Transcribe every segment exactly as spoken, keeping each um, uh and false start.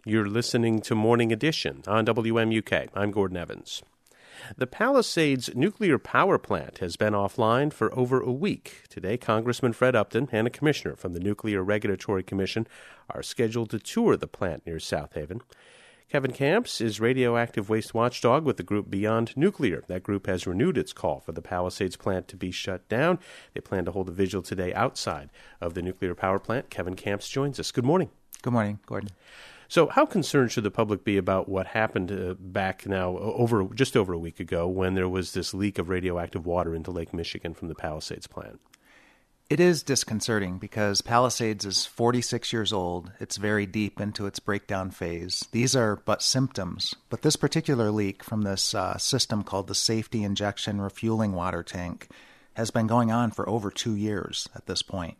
You're listening to Morning Edition on W M U K. I'm Gordon Evans. The Palisades nuclear power plant has been offline for over a week. Today, Congressman Fred Upton and a commissioner from the Nuclear Regulatory Commission are scheduled to tour the plant near South Haven. Kevin Camps is radioactive waste watchdog with the group Beyond Nuclear. That group has renewed its call for the Palisades plant to be shut down. They plan to hold a vigil today outside of the nuclear power plant. Kevin Camps joins us. Good morning. Good morning, Gordon. So how concerned should the public be about what happened uh, back now over just over a week ago when there was this leak of radioactive water into Lake Michigan from the Palisades plant? It is disconcerting because Palisades is forty-six years old. It's very deep into its breakdown phase. These are but symptoms, but this particular leak from this uh, system called the Safety Injection Refueling Water Tank has been going on for over two years at this point.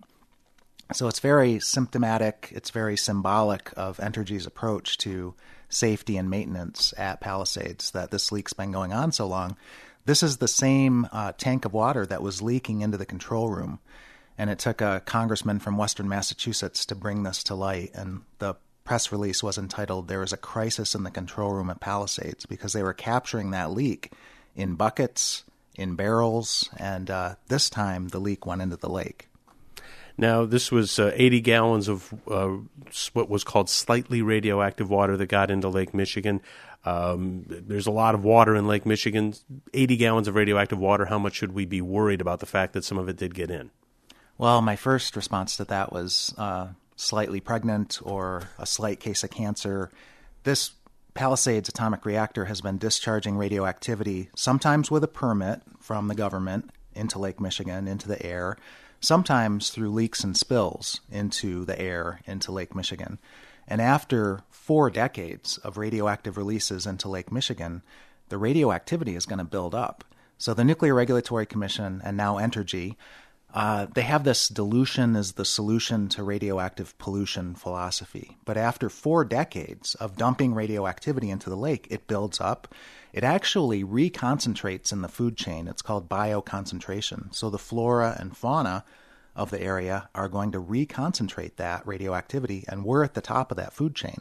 So it's very symptomatic, it's very symbolic of Entergy's approach to safety and maintenance at Palisades, that this leak's been going on so long. This is the same uh, tank of water that was leaking into the control room, and it took a congressman from Western Massachusetts to bring this to light, and the press release was entitled, "There is a crisis in the control room at Palisades," because they were capturing that leak in buckets, in barrels, and uh, this time the leak went into the lake. Now, this was uh, eighty gallons of uh, what was called slightly radioactive water that got into Lake Michigan. Um, there's a lot of water in Lake Michigan. eighty gallons of radioactive water. How much should we be worried about the fact that some of it did get in? Well, my first response to that was uh, slightly pregnant or a slight case of cancer. This Palisades atomic reactor has been discharging radioactivity, sometimes with a permit from the government, into Lake Michigan, into the air, sometimes through leaks and spills into the air, into Lake Michigan. And after four decades of radioactive releases into Lake Michigan, the radioactivity is going to build up. So the Nuclear Regulatory Commission and now Entergy, uh, they have this dilution is the solution to radioactive pollution philosophy. But after four decades of dumping radioactivity into the lake, it builds up. It actually reconcentrates in the food chain. It's called bioconcentration. So the flora and fauna of the area are going to reconcentrate that radioactivity, and we're at the top of that food chain.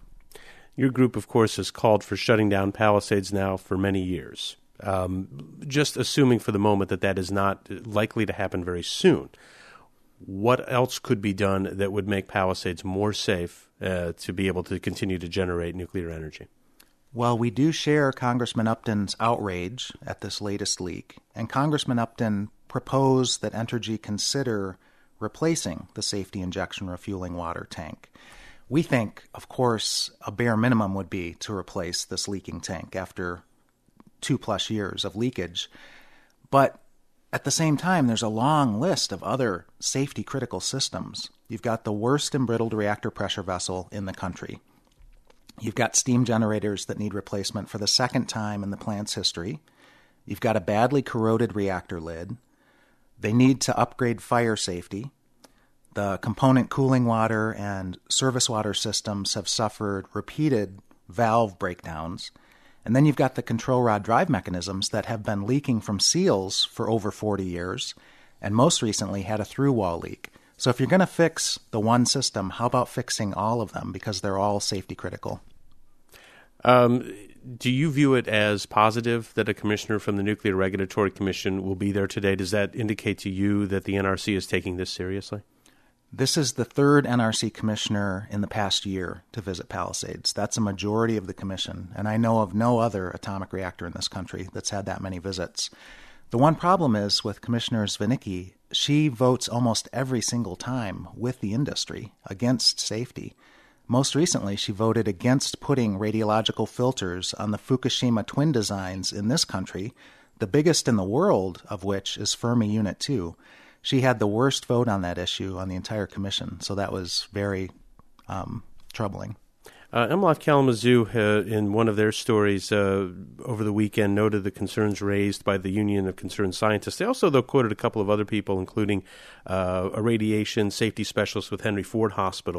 Your group, of course, has called for shutting down Palisades now for many years. Um, just assuming for the moment that that is not likely to happen very soon, what else could be done that would make Palisades more safe uh, to be able to continue to generate nuclear energy? Well, we do share Congressman Upton's outrage at this latest leak, and Congressman Upton proposed that Entergy consider replacing the safety injection refueling water tank. We think, of course, a bare minimum would be to replace this leaking tank after two plus years of leakage. But at the same time, there's a long list of other safety critical systems. You've got the worst embrittled reactor pressure vessel in the country. You've got steam generators that need replacement for the second time in the plant's history. You've got a badly corroded reactor lid. They need to upgrade fire safety. The component cooling water and service water systems have suffered repeated valve breakdowns. And then you've got the control rod drive mechanisms that have been leaking from seals for over forty years, and most recently had a through-wall leak. So if you're going to fix the one system, how about fixing all of them, because they're all safety critical? Um, do you view it as positive that a commissioner from the Nuclear Regulatory Commission will be there today? Does that indicate to you that the N R C is taking this seriously? This is the third N R C commissioner in the past year to visit Palisades. That's a majority of the commission, and I know of no other atomic reactor in this country that's had that many visits. The one problem is with Commissioner Zwinicki, she votes almost every single time with the industry against safety. Most recently, she voted against putting radiological filters on the Fukushima twin designs in this country, the biggest in the world of which is Fermi Unit two. She had the worst vote on that issue on the entire commission, so that was very um, troubling. Uh, Emloff Kalamazoo, uh, in one of their stories uh, over the weekend, noted the concerns raised by the Union of Concerned Scientists. They also, though, quoted a couple of other people, including uh, a radiation safety specialist with Henry Ford Hospital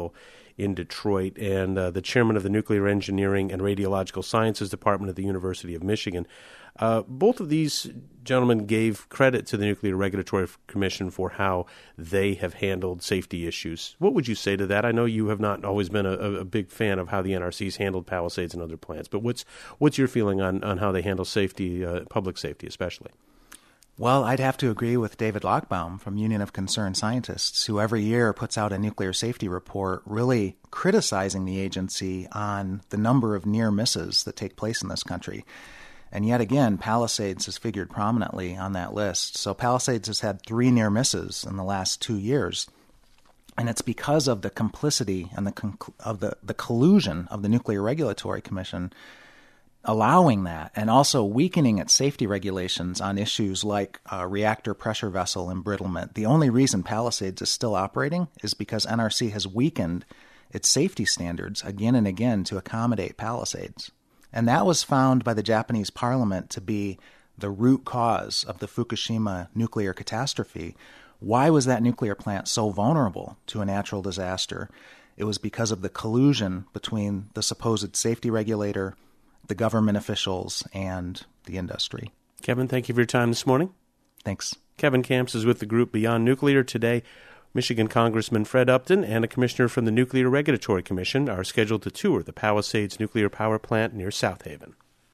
in Detroit and uh, the chairman of the Nuclear Engineering and Radiological Sciences Department at the University of Michigan. Uh, both of these gentlemen gave credit to the Nuclear Regulatory Commission for how they have handled safety issues. What would you say to that? I know you have not always been a, a big fan of how the N R C's handled Palisades and other plants, but what's what's your feeling on, on how they handle safety, uh, public safety especially? Well, I'd have to agree with David Lochbaum from Union of Concerned Scientists, who every year puts out a nuclear safety report really criticizing the agency on the number of near misses that take place in this country. And yet again, Palisades has figured prominently on that list. So Palisades has had three near misses in the last two years. And it's because of the complicity and the conc- of the, the collusion of the Nuclear Regulatory Commission allowing that, and also weakening its safety regulations on issues like uh, reactor pressure vessel embrittlement. The only reason Palisades is still operating is because N R C has weakened its safety standards again and again to accommodate Palisades. And that was found by the Japanese parliament to be the root cause of the Fukushima nuclear catastrophe. Why was that nuclear plant so vulnerable to a natural disaster? It was because of the collusion between the supposed safety regulator, the government officials, and the industry. Kevin, thank you for your time this morning. Thanks. Kevin Camps is with the group Beyond Nuclear. Today, Michigan Congressman Fred Upton and a commissioner from the Nuclear Regulatory Commission are scheduled to tour the Palisades nuclear power plant near South Haven.